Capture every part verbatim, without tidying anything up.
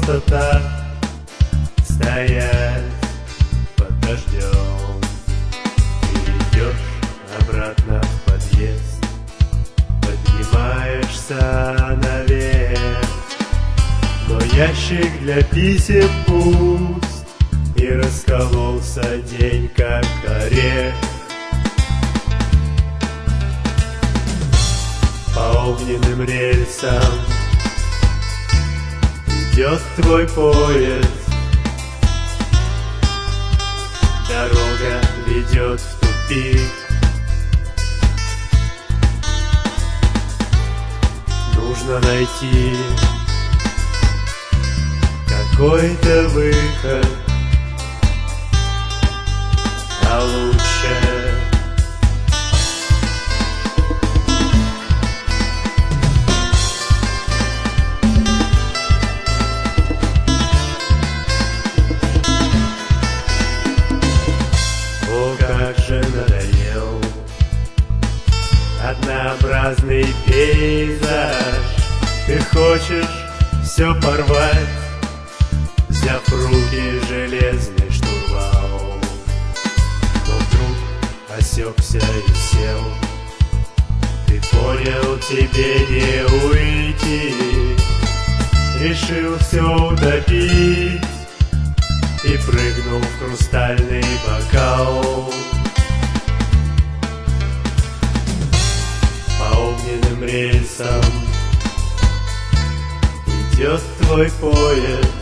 просто так стоять под дождем. Ты идешь обратно в подъезд, поднимаешься наверх, но ящик для писем пуст, и раскололся день как орех. По огненным рельсам идет твой поезд, дорога ведет в тупик. Нужно найти какой-то выход, а лучше как же надоел однообразный пейзаж. Ты хочешь все порвать, взяв в руки железный штурвал, но вдруг осекся и сел. Ты понял, тебе не уйти, решил все утопить и прыгнул в хрустальный бокал. По огненным рельсам идет твой поезд,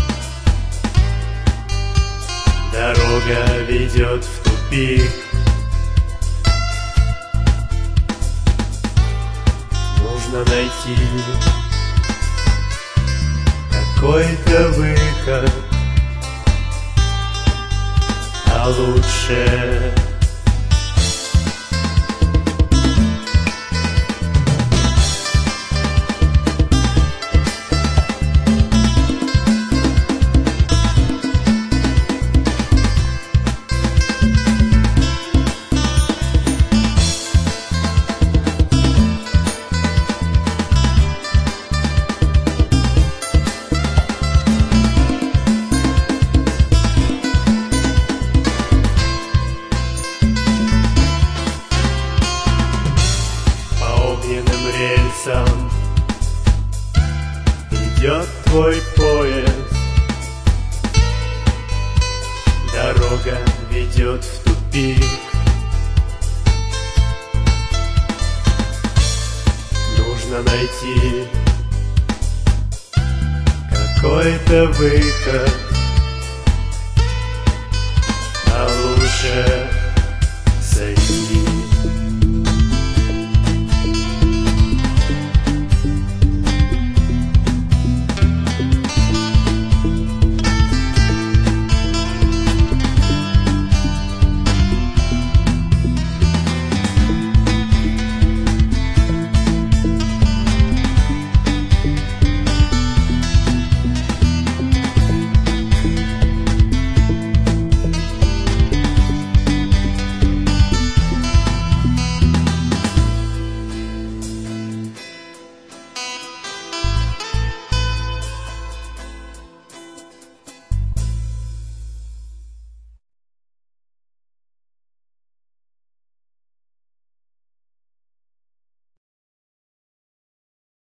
дорога ведет в тупик. Нужно найти какой-то выход, а лучше рельсам идет твой поезд, дорога ведет в тупик. Нужно найти какой-то выход, а лучше сойти.